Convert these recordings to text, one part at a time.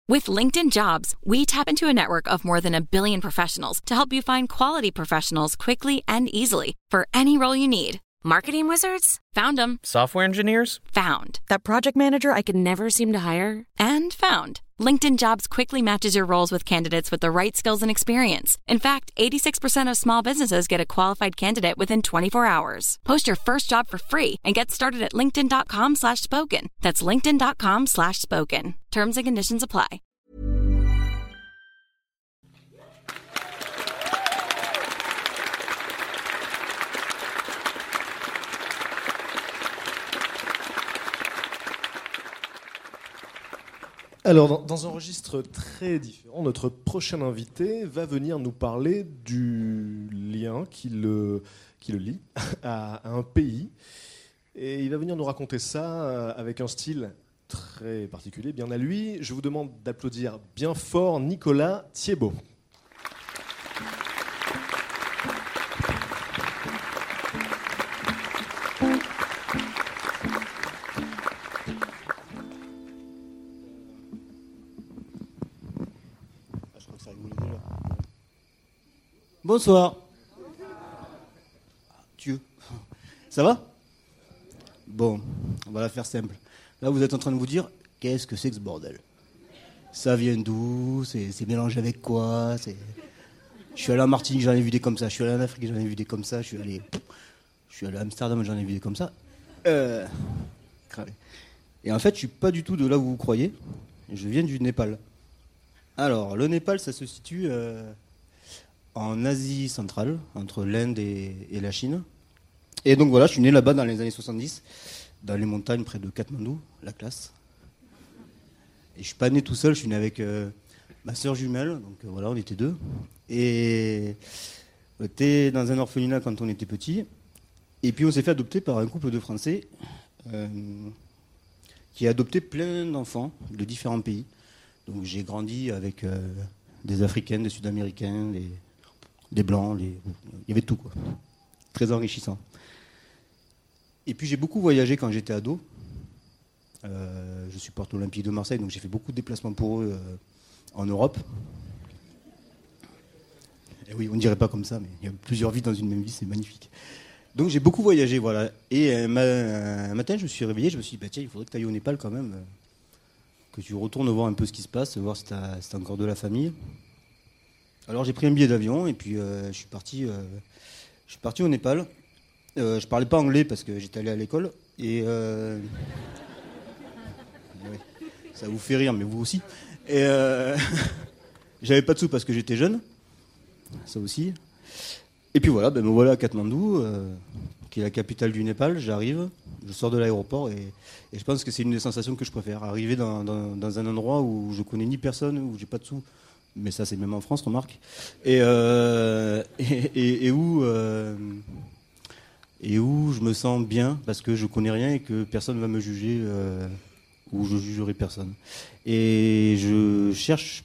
With LinkedIn Jobs, we tap into a network of more than 1 billion professionals to help you find quality professionals quickly and easily for any role you need. Marketing wizards? Found them. Software engineers? Found. That project manager I could never seem to hire? And found. LinkedIn Jobs quickly matches your roles with candidates with the right skills and experience. In fact, 86% of small businesses get a qualified candidate within 24 hours. Post your first job for free and get started at linkedin.com/spoken. That's linkedin.com/spoken. Terms and conditions apply. Alors, dans un registre très différent, notre prochain invité va venir nous parler du lien qui le lie à un pays. Et il va venir nous raconter ça avec un style très particulier, bien à lui. Je vous demande d'applaudir bien fort Nicolas Thiebaud. Bonsoir. Dieu. Ça va? Bon, on va la faire simple. Là, vous êtes en train de vous dire, qu'est-ce que c'est que ce bordel? Ça vient d'où? C'est mélangé avec quoi? Je suis allé en Martinique, j'en ai vu des comme ça. Je suis allé en Afrique, j'en ai vu des comme ça. Je suis allé à Amsterdam, j'en ai vu des comme ça. Cravé. Et en fait, je suis pas du tout de là où vous croyez. Je viens du Népal. Alors, le Népal, ça se situe en Asie centrale, entre l'Inde et la Chine. Et donc voilà, je suis né là-bas dans les années 70, dans les montagnes près de Katmandou, la classe. Et je suis pas né tout seul, je suis né avec ma sœur jumelle, donc voilà, on était deux. Et on était dans un orphelinat quand on était petit. Et puis on s'est fait adopter par un couple de Français qui a adopté plein d'enfants de différents pays. Donc j'ai grandi avec des Africains, des Sud-Américains, des Blancs, il y avait tout, quoi. Très enrichissant. Et puis j'ai beaucoup voyagé quand j'étais ado. Je supporte l'Olympique de Marseille, donc j'ai fait beaucoup de déplacements pour eux en Europe. Et oui, on ne dirait pas comme ça, mais il y a plusieurs vies dans une même vie, c'est magnifique. Donc j'ai beaucoup voyagé, voilà. Et un matin, je me suis réveillé, je me suis dit, tiens, il faudrait que tu ailles au Népal quand même, que tu retournes voir un peu ce qui se passe, voir si t'as encore de la famille. Alors j'ai pris un billet d'avion et puis je suis parti au Népal. Je parlais pas anglais parce que j'étais allé à l'école et ouais, ça vous fait rire, mais vous aussi. Et j'avais pas de sous parce que j'étais jeune, ça aussi. Et puis voilà, me voilà à Katmandou, qui est la capitale du Népal. J'arrive, je sors de l'aéroport et je pense que c'est une des sensations que je préfère. Arriver dans un endroit où je connais ni personne, où j'ai pas de sous. Mais ça, c'est même en France, remarque. Et où je me sens bien parce que je connais rien et que personne ne va me juger ou je jugerai personne. Et je cherche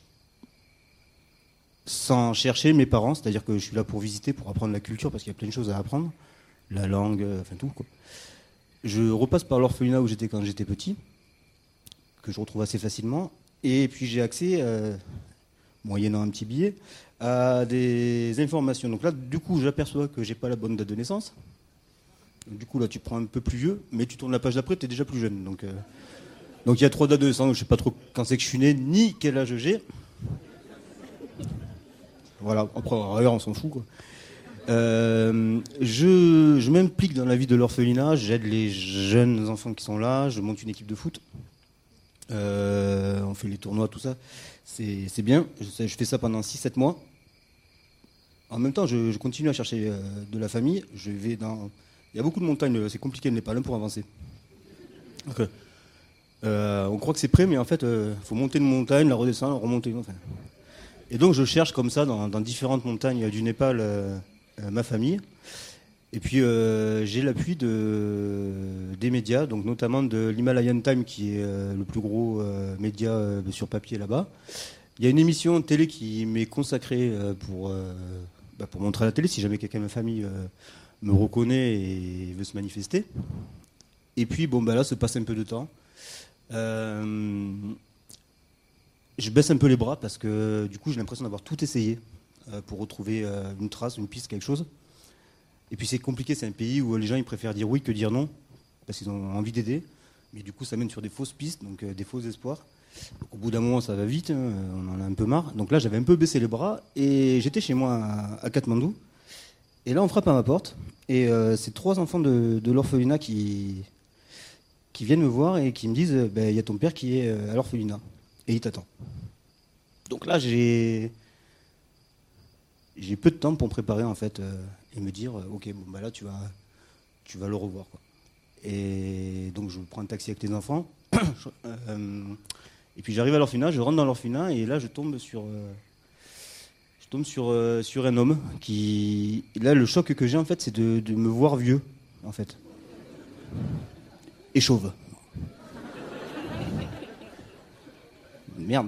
sans chercher mes parents, c'est-à-dire que je suis là pour visiter, pour apprendre la culture parce qu'il y a plein de choses à apprendre, la langue, enfin tout, quoi. Je repasse par l'orphelinat où j'étais quand j'étais petit, que je retrouve assez facilement, et puis j'ai accès moyennant un petit billet, à des informations. Donc là, du coup, j'aperçois que j'ai pas la bonne date de naissance. Du coup, là, tu prends un peu plus vieux, mais tu tournes la page d'après, tu es déjà plus jeune. Donc il y a 3 dates de naissance, je sais pas trop quand c'est que je suis né, ni quel âge j'ai. Voilà, après, on s'en fout, quoi. Je m'implique dans la vie de l'orphelinat, j'aide les jeunes enfants qui sont là, je monte une équipe de foot. On fait les tournois, tout ça. C'est bien, je fais ça pendant 6-7 mois. En même temps, je continue à chercher de la famille. Il y a beaucoup de montagnes, c'est compliqué le Népal pour avancer. Okay. On croit que c'est près, mais en fait, faut monter une montagne, la redescendre, remonter une autre. Et donc, je cherche comme ça, dans différentes montagnes du Népal, ma famille. Et puis, j'ai l'appui des médias, donc notamment de l'Himalayan Time, qui est le plus gros média sur papier là-bas. Il y a une émission télé qui m'est consacrée pour montrer à la télé, si jamais quelqu'un de ma famille me reconnaît et veut se manifester. Et puis, là, se passe un peu de temps. je baisse un peu les bras parce que du coup j'ai l'impression d'avoir tout essayé pour retrouver une trace, une piste, quelque chose. Et puis c'est compliqué, c'est un pays où les gens ils préfèrent dire oui que dire non, parce qu'ils ont envie d'aider. Mais du coup ça mène sur des fausses pistes, donc des faux espoirs. Donc, au bout d'un moment ça va vite, hein, on en a un peu marre. Donc là j'avais un peu baissé les bras et j'étais chez moi à Katmandou. Et là on frappe à ma porte et c'est 3 enfants de l'orphelinat qui viennent me voir et qui me disent y a ton père qui est à l'orphelinat et il t'attend. Donc là j'ai peu de temps pour me préparer en fait et me dire ok bon bah là tu vas le revoir quoi. Et donc je prends un taxi avec les enfants et puis j'arrive à l'orphelinat, je rentre dans l'orphelinat et là je tombe sur un homme qui là le choc que j'ai en fait c'est de me voir vieux en fait et chauve. Merde.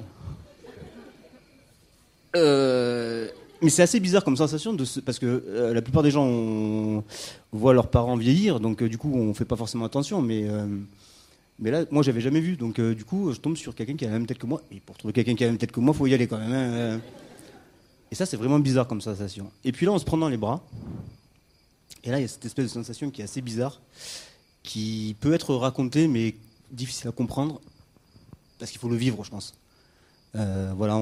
Mais c'est assez bizarre comme sensation parce que la plupart des gens voient leurs parents vieillir, donc du coup on fait pas forcément attention, mais là moi j'avais jamais vu, donc du coup je tombe sur quelqu'un qui a la même tête que moi, et pour trouver quelqu'un qui a la même tête que moi faut y aller quand même. Hein. Et ça c'est vraiment bizarre comme sensation. Et puis là on se prend dans les bras, et là il y a cette espèce de sensation qui est assez bizarre, qui peut être racontée mais difficile à comprendre, parce qu'il faut le vivre je pense. Voilà,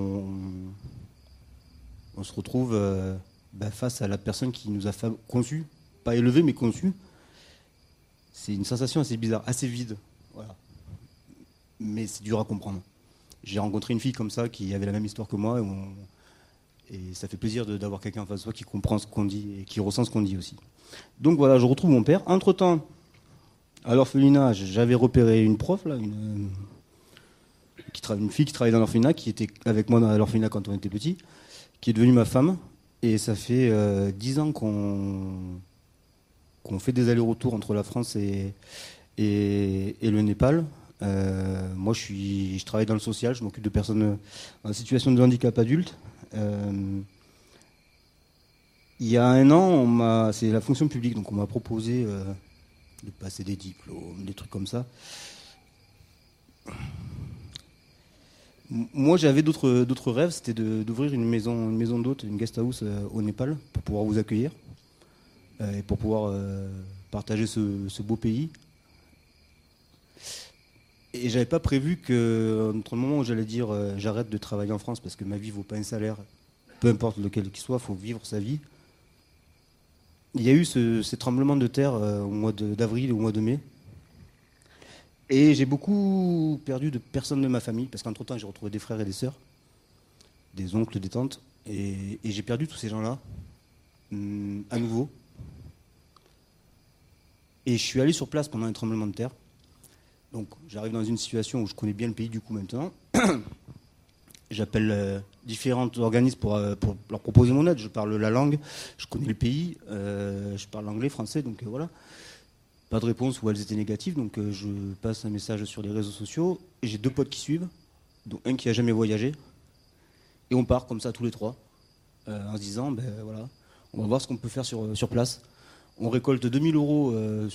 on se retrouve face à la personne qui nous a conçus, pas élevés mais conçus. C'est une sensation assez bizarre, assez vide, voilà. Mais c'est dur à comprendre. J'ai rencontré une fille comme ça qui avait la même histoire que moi et ça fait plaisir d'avoir quelqu'un en face de soi qui comprend ce qu'on dit et qui ressent ce qu'on dit aussi. Donc voilà, je retrouve mon père. Entre-temps, à l'orphelinat, j'avais repéré une prof, là, une fille qui travaillait dans l'orphelinat, qui était avec moi dans l'orphelinat quand on était petit, qui est devenue ma femme, et ça fait 10 ans qu'on fait des allers-retours entre la France et le Népal. Moi, je travaille dans le social, je m'occupe de personnes en situation de handicap adulte. Il y a un an, c'est la fonction publique, donc on m'a proposé de passer des diplômes, des trucs comme ça. Moi, j'avais d'autres rêves, c'était d'ouvrir une maison d'hôte, une guest house au Népal, pour pouvoir vous accueillir et pour pouvoir partager ce beau pays. Et j'avais pas prévu que, entre le moment où j'allais dire j'arrête de travailler en France parce que ma vie vaut pas un salaire, peu importe lequel qu'il soit, il faut vivre sa vie. Il y a eu ces tremblements de terre au mois d'avril et au mois de mai. Et j'ai beaucoup perdu de personnes de ma famille, parce qu'entre-temps, j'ai retrouvé des frères et des sœurs, des oncles, des tantes, et j'ai perdu tous ces gens-là, à nouveau. Et je suis allé sur place pendant un tremblement de terre. Donc, j'arrive dans une situation où je connais bien le pays, du coup, maintenant. J'appelle différents organismes pour leur proposer mon aide. Je parle la langue, je connais le pays, je parle anglais, français, donc voilà. Pas de réponse ou elles étaient négatives, donc je passe un message sur les réseaux sociaux et j'ai 2 potes qui suivent, dont un qui a jamais voyagé, et on part comme ça tous les 3 en se disant voilà, on va voir ce qu'on peut faire sur place. On récolte 2000 €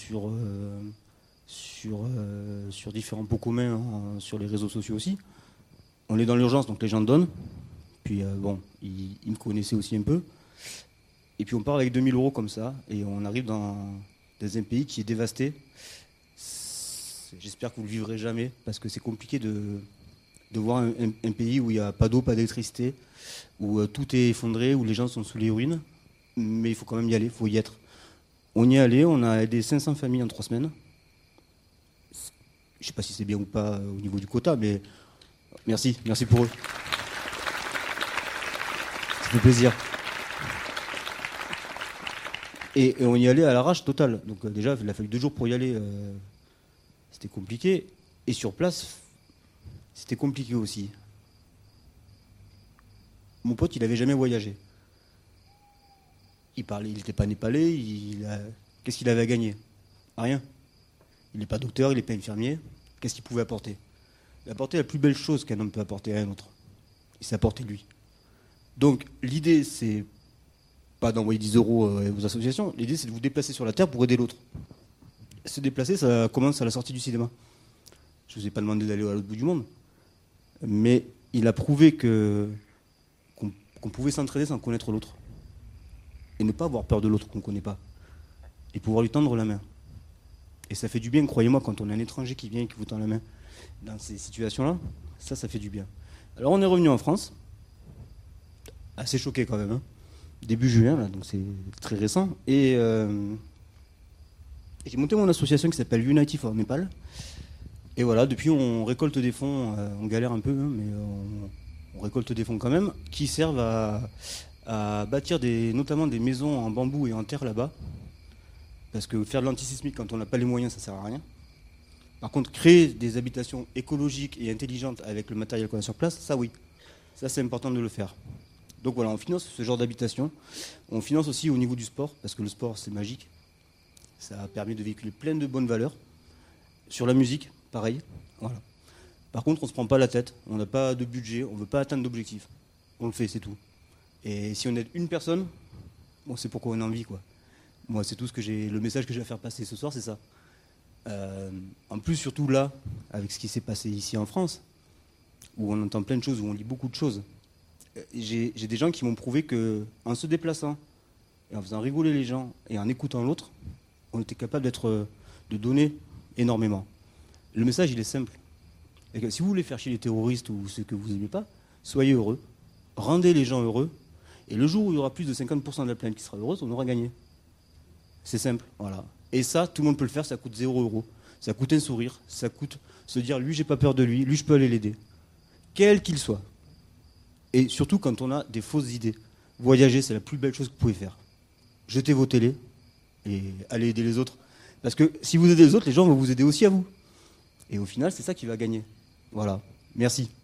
sur différents pots communs sur les réseaux sociaux aussi. On est dans l'urgence, donc les gens donnent. Puis ils me connaissaient aussi un peu. Et puis on part avec 2000 € comme ça et on arrive dans un pays qui est dévasté. J'espère que vous ne le vivrez jamais, parce que c'est compliqué de voir un pays où il n'y a pas d'eau, pas d'électricité, où tout est effondré, où les gens sont sous les ruines. Mais il faut quand même y aller, il faut y être. On y est allé, on a aidé 500 familles en 3 semaines. Je ne sais pas si c'est bien ou pas au niveau du quota, mais merci pour eux. Ça fait plaisir. Et on y allait à l'arrache totale. Donc déjà, il a fallu 2 jours pour y aller. C'était compliqué. Et sur place, c'était compliqué aussi. Mon pote, il n'avait jamais voyagé. Il n'était pas népalais. Qu'est-ce qu'il avait à gagner? Rien. Il n'est pas docteur, il n'est pas infirmier. Qu'est-ce qu'il pouvait apporter? Il apportait la plus belle chose qu'un homme peut apporter à un autre. Il s'est apporté lui. Donc l'idée, c'est pas d'envoyer 10 € aux associations. L'idée, c'est de vous déplacer sur la Terre pour aider l'autre. Se déplacer, ça commence à la sortie du cinéma. Je ne vous ai pas demandé d'aller à l'autre bout du monde. Mais il a prouvé qu'on pouvait s'entraider sans connaître l'autre. Et ne pas avoir peur de l'autre qu'on ne connaît pas. Et pouvoir lui tendre la main. Et ça fait du bien, croyez-moi, quand on a un étranger qui vient et qui vous tend la main. Dans ces situations-là, ça fait du bien. Alors on est revenu en France. Assez choqué quand même. Hein. Début juin, là, donc c'est très récent. Et j'ai monté mon association qui s'appelle Unity for Nepal. Et voilà, depuis on récolte des fonds, on galère un peu, hein, mais on récolte des fonds quand même, qui servent à bâtir notamment des maisons en bambou et en terre là-bas. Parce que faire de l'antisismique quand on n'a pas les moyens, ça sert à rien. Par contre, créer des habitations écologiques et intelligentes avec le matériel qu'on a sur place, ça oui. Ça c'est important de le faire. Donc voilà, on finance ce genre d'habitation. On finance aussi au niveau du sport, parce que le sport c'est magique. Ça a permis de véhiculer plein de bonnes valeurs. Sur la musique, pareil. Voilà. Par contre, on ne se prend pas la tête, on n'a pas de budget, on ne veut pas atteindre d'objectifs. On le fait, c'est tout. Et si on aide une personne, bon, c'est pourquoi on a envie, quoi. Moi, c'est tout le message que je vais faire passer ce soir, c'est ça. En plus, surtout là, avec ce qui s'est passé ici en France, où on entend plein de choses, où on lit beaucoup de choses, j'ai des gens qui m'ont prouvé qu'en se déplaçant, et en faisant rigoler les gens, et en écoutant l'autre, on était capable de donner énormément. Le message, il est simple. Et que si vous voulez faire chier les terroristes ou ceux que vous n'aimez pas, soyez heureux, rendez les gens heureux, et le jour où il y aura plus de 50% de la planète qui sera heureuse, on aura gagné. C'est simple, voilà. Et ça, tout le monde peut le faire, ça coûte 0 €. Ça coûte un sourire, ça coûte se dire, lui, j'ai pas peur de lui je peux aller l'aider. Quel qu'il soit. Et surtout quand on a des fausses idées. Voyager, c'est la plus belle chose que vous pouvez faire. Jetez vos télés et allez aider les autres. Parce que si vous aidez les autres, les gens vont vous aider aussi à vous. Et au final, c'est ça qui va gagner. Voilà. Merci.